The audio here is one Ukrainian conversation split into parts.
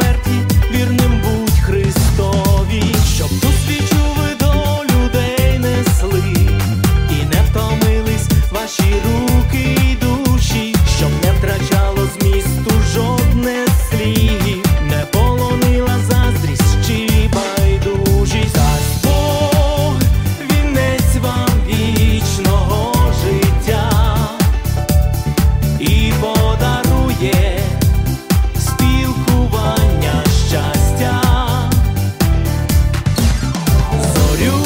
смерті вірним будь Христові, щоб ту свічу ви до людей несли, і не втомились ваші руки й душі, щоб не втрачало змісту жодне слів, не полонила заздрість чи байдужість. Дасть Бог вінець вам вічного життя і подарує спілкування щастя. Зорю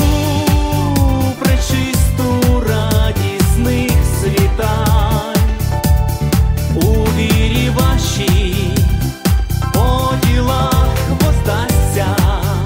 пречисту радісних світань у вірі вашій по ділах воздасться.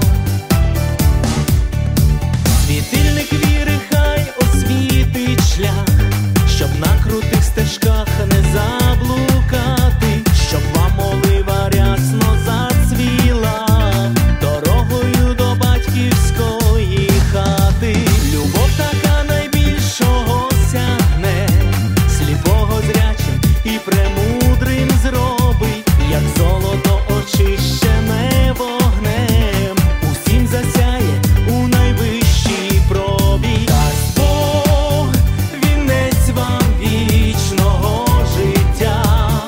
Світильник віри хай освітить шлях, щоб на крутих стежках не заблукати, щоб вам молива рясно зацвіла дорогою до батьківської хати. Любов така найбільшого сягне, сліпого зрячим і премудрим зробить, як золото очищене вогнем, усім засяє у найвищій пробі. Дасть Бог вінець вам вічного життя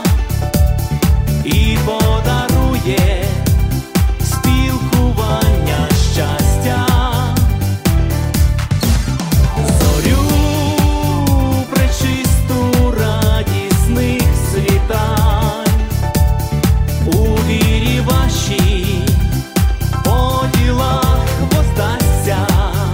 і подарує спілкування щастя. Зорю пречисту радісних світань у вірі вашій по ділах воздасться.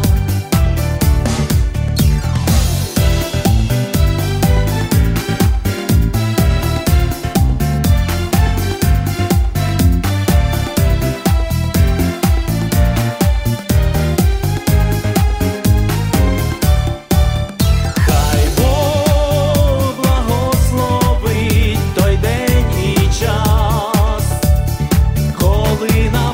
Хай Бог благословить той день і час, коли на